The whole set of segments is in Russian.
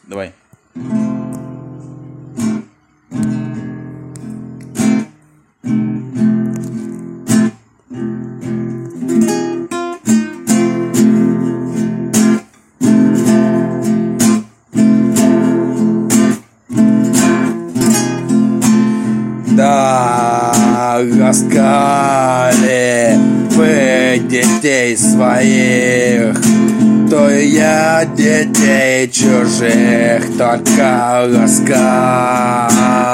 Давай. Да, ласкали вы детей своих, то и я детей чужих только ласкал.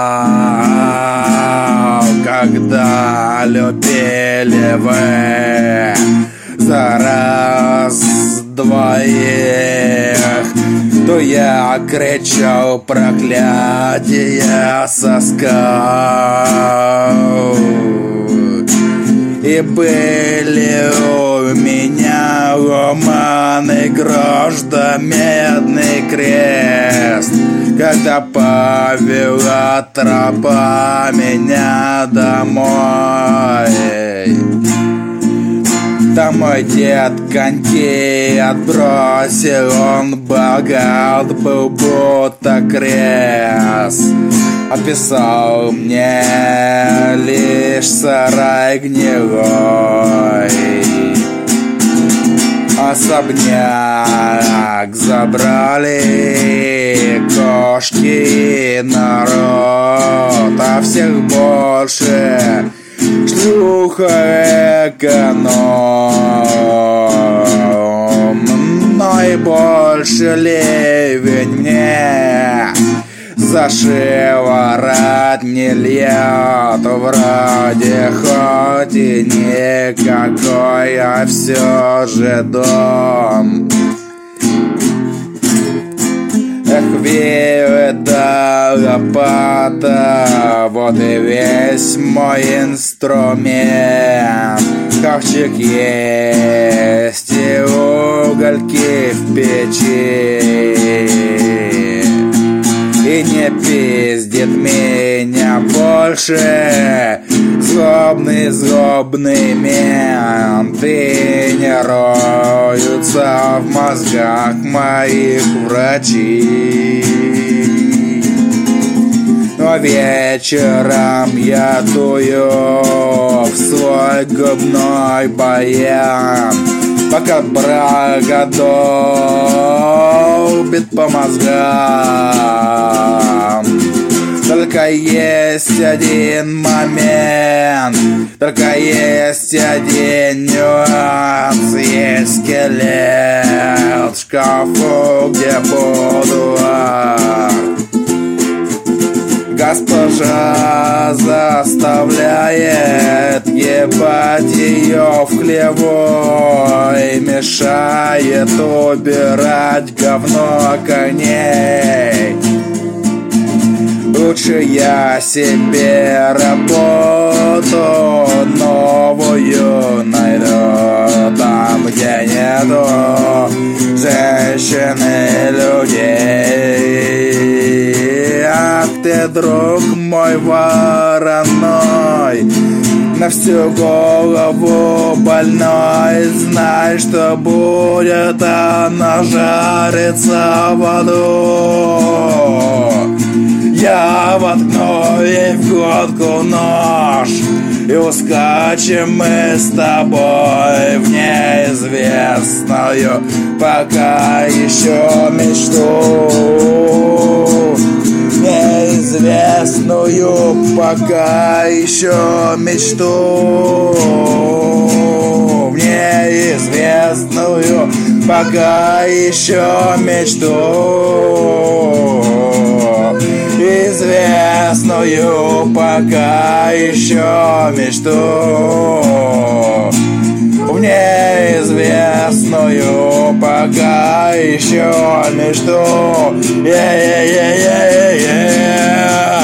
Когда любили вы за раз двоих, то я кричал проклятие со скал. И были у меня романы, грош да медный крест, когда повела тропа меня домой. Там мой дед коньки отбросил, он богат был будто крест. Описал мне лишь сарай гнилой. Особняк забрали кошки и народ, а всех больше шлюха эконом. Но и больше ливень мне за шиворот не льет. Вроде хоть и никакой, а все же дом. Эх, да лопата, вот и весь мой инструмент. Ковчег есть и угольки в печи, и не пиздит меня больше злобный мент, и не роются в мозгах моих врачи. Но вечером я дую в свой губной баян, пока брага долбит по мозгам. Только есть один момент, только есть один нюанс. Есть скелет в шкафу, где будуар. Госпожа заставляет ебать ее в хлеву и мешает убирать говно коней. Лучше я себе работу новую найду, там, где нету женщин и людей. Ах ты, друг мой вороной, на всю голову больной, знай, что будет она жариться в аду. Я воткну ей в глотку нож, и ускачем мы с тобой в неизвестную пока еще мечту. Неизвестную пока еще мечту. В неизвестную пока еще мечту. Известную пока еще мечту. В неизвестную пока еще мечту. Yeah.